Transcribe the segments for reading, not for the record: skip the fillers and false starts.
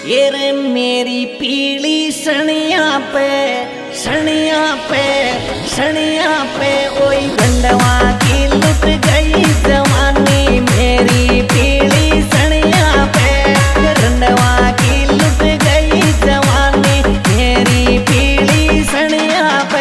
ये रे मेरी पीली सनिया पे सनिया पे सनिया पे ओई गंडवा की लुट गई जवानी मेरी पीली सनिया पे गंडवा की लुट गई जवानी मेरी पीली सनिया पे।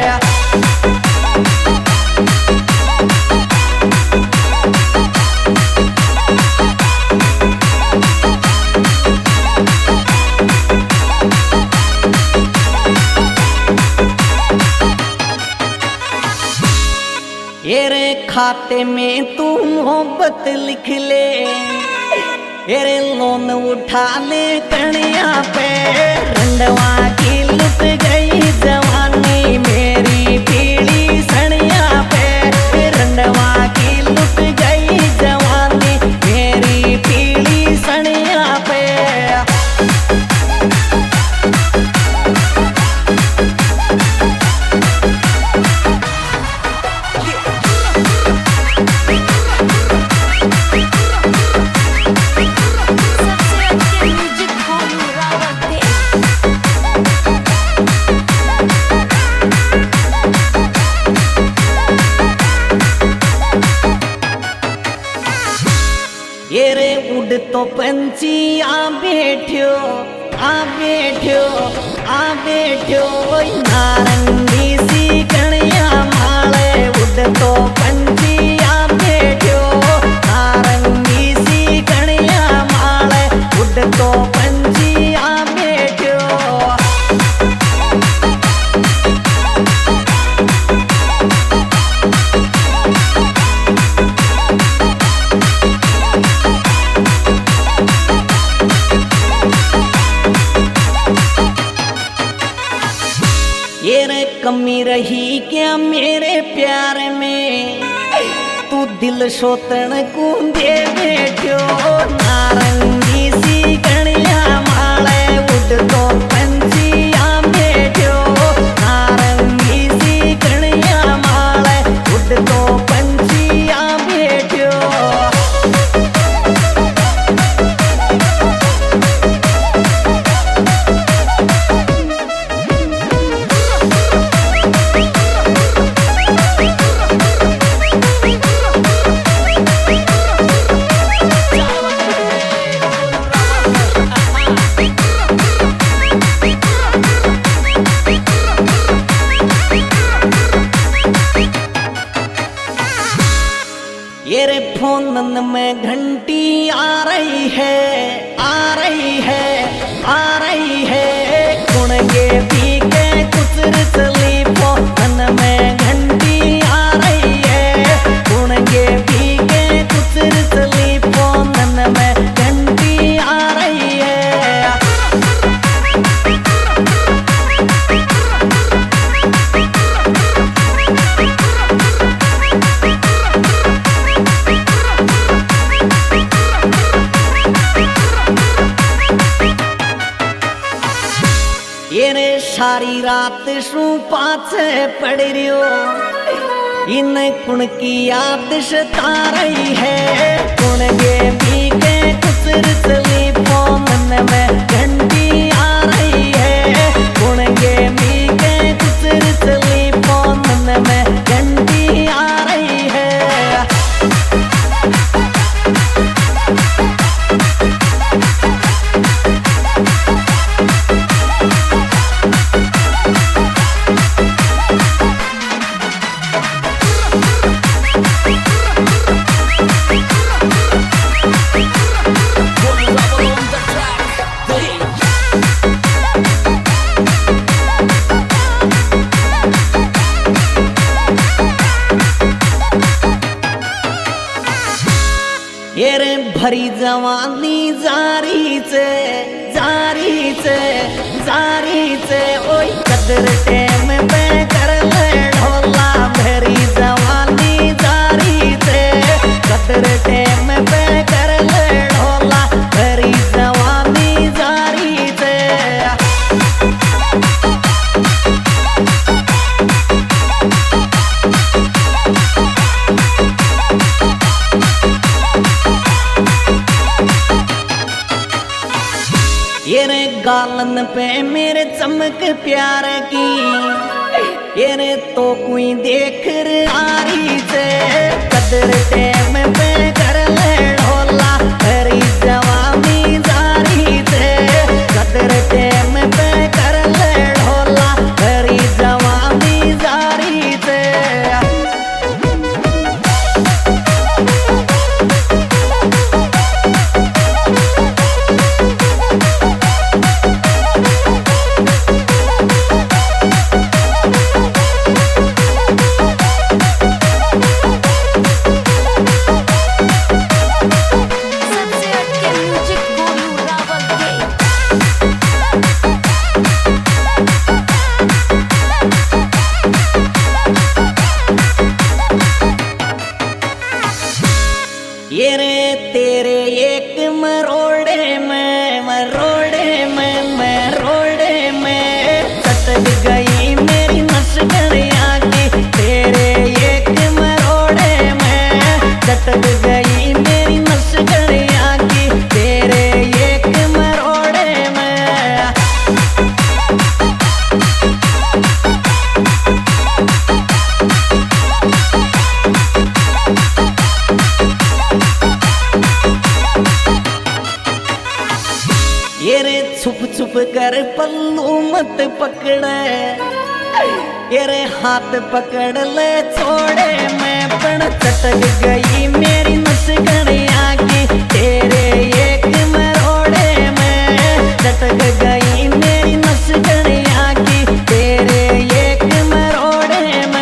ये रे खाते में तू मोहब्बत लिख ले, ये रे लोन उठा ले कनिया पे रंडवा की लुट गई जवानी मेरी पीली सनिया पे रंडवा की लुट गई जवानी मेरी पीली सनिया पे। ये रे उड़ तो पंछी आ बैठो आ बैठो आ बैठो नारंगी सी कणिया माले उड़ तो पंछी आ बैठो नारंगी सी कणिया माले उड़ तो पंछी आ बैठो। ये रे कमी रही क्या मेरे प्यार में तू दिल सोतन को दे बैठो नारंगी सी कणिया माले उड़ तो पंछी आ बैठो नारंगी सी कणिया माले उड़ तो पंछी आ बैठो। ये रे फोन में घंटी आ रही है आ रही है आ रही है कुणगे पी के कुछ रिसली फोन में घंटी आ रही है कुणगे पी के कुछ रिसली फोन में घंटी आ रही है। ये रे सारी रात शू पाछे पड़ रियो इन कुण की याद सता रही है कुणगे भी के कुछ रिसली फोन में घंटी आ रही है कुणगे भी के कुछ रिसली फोन में घंटी आ रही है। ये रे भरी जवानी जारी से जारी से जारी से ओई कदर टेम पे कर ले ढोला भरी जवानी जारी से कदर टेम पे कर ले ढोला भरी जवानी जारी से। ये रे गालन पे मेरे चमक प्यार की, ये रे तो कोई देख रही से कदर टेम पे कर ले ढोला तेरी जवानी जारी से कदर टेम पे कर ले ढोला तेरी जवानी जारी से। ये रे तेरे एक मरोड़े में सटक गई मेरी नस गड़िया की, तेरे एक मरोड़े में सटक गई मेरी नस गड़िया की, तेरे एक मरोड़े में। ये रे छुप छुप कर पल्लू मत पकड़े, ये रे हाथ पकड़ ले छोड़े मैं पण चटक गई मेरी नस गड़िया की, तेरे एक मरोड़े में चटक गई मेरी नस गड़िया की, तेरे एक मरोड़े में।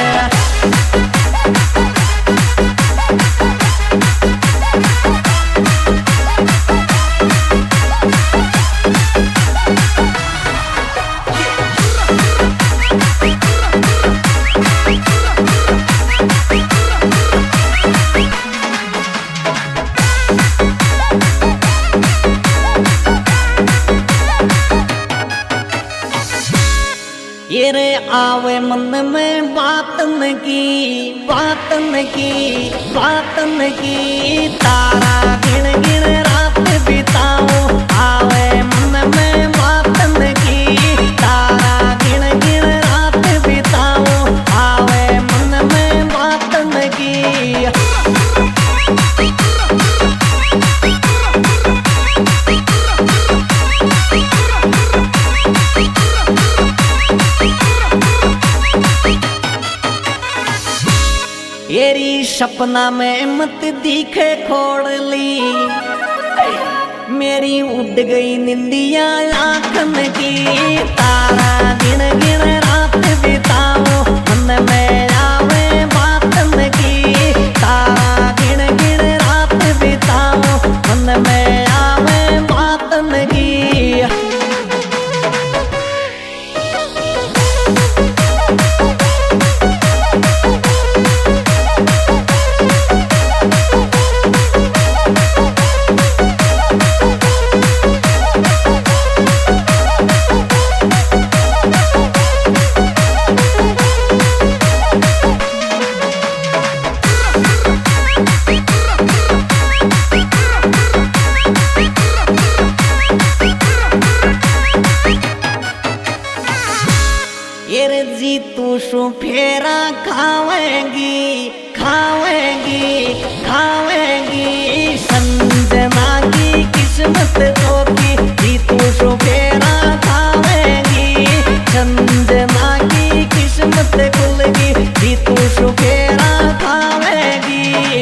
ये रे आवे मन में बातन की तारा गिन गिन रात बिताऊं, आवे मन में बातन की तारा गिन गिन रात बिताऊं, आवे मन में बातन की। येरी सपना में मत दिखे खोड़ली, मेरी उड़ गई निंदिया आँखन की, तारा गिन गिन रात बिताऊं मन में आवे बातन की, तारा गिन गिन रात बिताऊं मन में आवे बातन की। ये रे जी तू शू फेरा खावेंगी संजना की किस्मत तो की, जी तू शू फेरा खावेंगी संजना की किस्मत खुलगी, जी तू शू फेरा खावेंगी।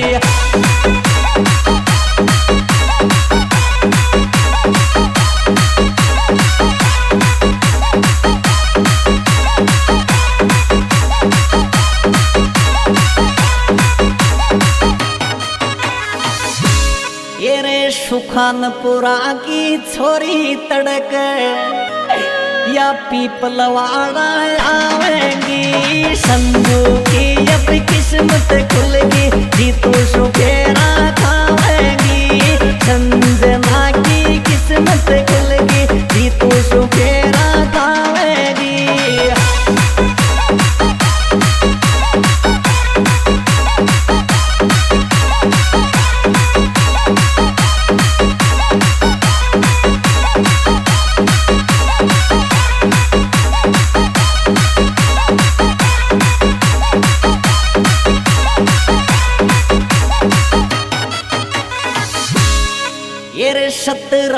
ये रे सुखानपुरा की छोरी तड़क या पीपलवाड़ा आवेंगी, संजू की अब किस्मत खुलगी, जी तू सुखेरा खावेंगी संजना की किस्मत खुलगी, जी तू सुखेरा खावेंगी।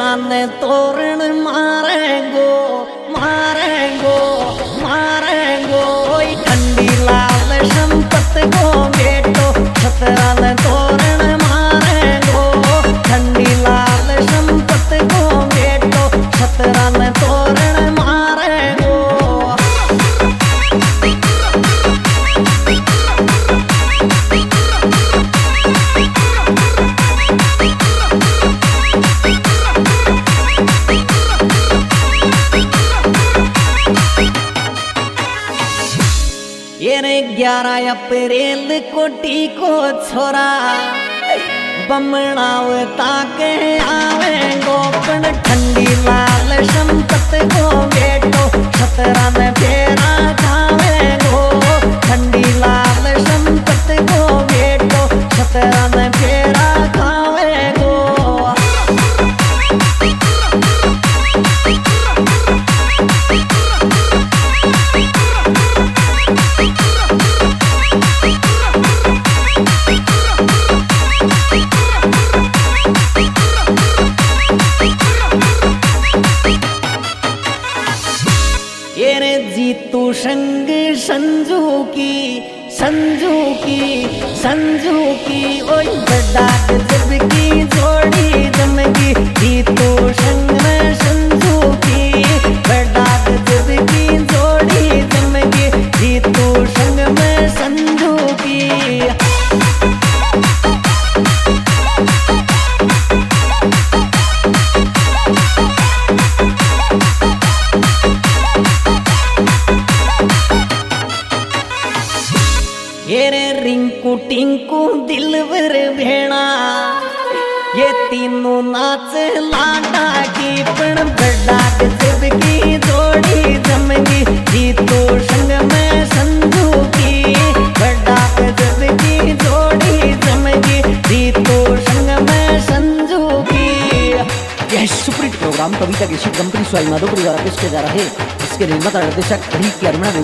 ने तोरण मारेंगो मारेंगो मारेंगो ठंडी लाल संपत को बेटो छतरा ने तोरण मारेंगो ठंडी लाल संपत को बेटो छतरा ने तोरण मारेंगो। ये 11 अप्रैल कोटी को छोरा बमणाव ताके आवेंगो पण ठंडी लाल संपत को बेटो छतरा में फेरा खावेंगो ठंडी लाल संपत को बेटो छतरा में फेरा खावेंगो। ये जीतू संग संजू की ओय बड़ा गजब की जोड़ी जमगी जीतू संग में संजू की बड़ा गजब की जोड़ी जमगी जीतू संग में संजू की। ये रे रिंकू टिंकू दिलवर भेणा ये तीनों नाच लाडा की पण बड़ा गजब की जोड़ी जमगी जीतू संग में संजू की बड़ा गजब की जोड़ी जमगी जीतू संग में संजू की। यह सुपरहिट प्रोग्राम कविता के शिव कंपनी स्वाई माधोपुरी द्वारा पेश किया जा रहा है। इसके निर्माता निर्देशक